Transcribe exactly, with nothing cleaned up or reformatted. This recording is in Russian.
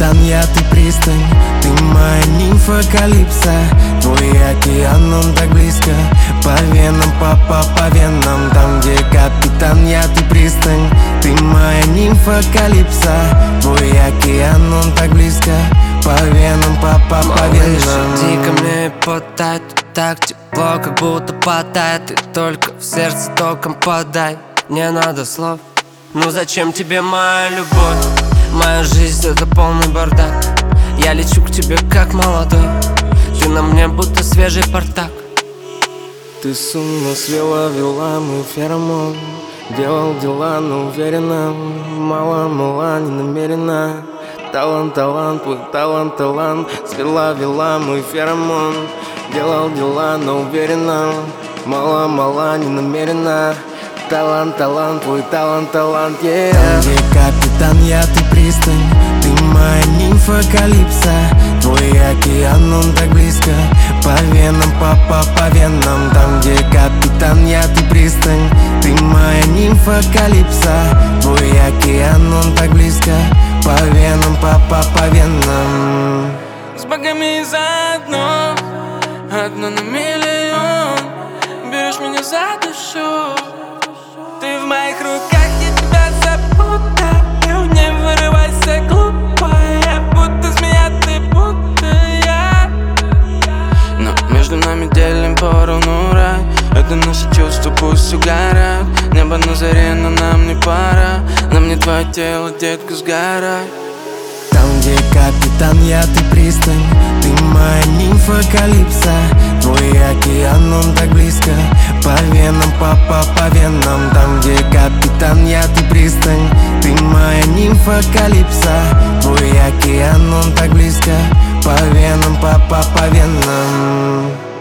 капитан, я ты пристань. Ты моя нимфа Калипсо. Твой океан, он так близко. По венам, папа, по венам. Там, где капитан, я ты пристань. Ты моя нимфа Калипсо. Твой океан, он так близко. По венам, папа, по венам. Иди ко мне и подай, тут так тепло, как будто потает. Ты только в сердце током подай. Не надо слов. Ну зачем тебе моя любовь? Моя жизнь это полный бардак. Я лечу к тебе как молодой. Ты на мне будто свежий портак. Ты с ума свела, вела мой феромон. Делал дела, но уверенно. Мало-мало, не намеренно. Талант, талант, твой талант, талант. Свела, вела мой феромон. Делал дела, но уверенно. Мало-мало, не намеренно. Талант, талант, твой талант, талант, yeah. Там, где капитан, я ты пристань. Ты моя нимфа Калипсо. Твой океан, он так близко. По венам, папа, по венам. Там, где капитан, я ты пристань. Ты моя нимфа Калипсо. Твой океан, он так близко. По венам, папа, по венам. С богами заодно, одно на миллион. Берешь меня за душу. Ты в моих руках, я тебя запутаю. Не вырывайся, глупая. Будто змея, ты будто я. Но между нами делим поровну рай. Это наши чувства, пусть угорают. Небо на заре, но нам не пора. Нам не твое тело, детка, сгорай. Там, где капитан, я ты пристань. Ты моя нимфа Калипсо. Твой океан, он так близко. По венам, папа, по венам. Там, где капитан, я ты пристань. Ты моя нимфа Калипсо. Твой океан, он так близко. По венам, папа, по венам.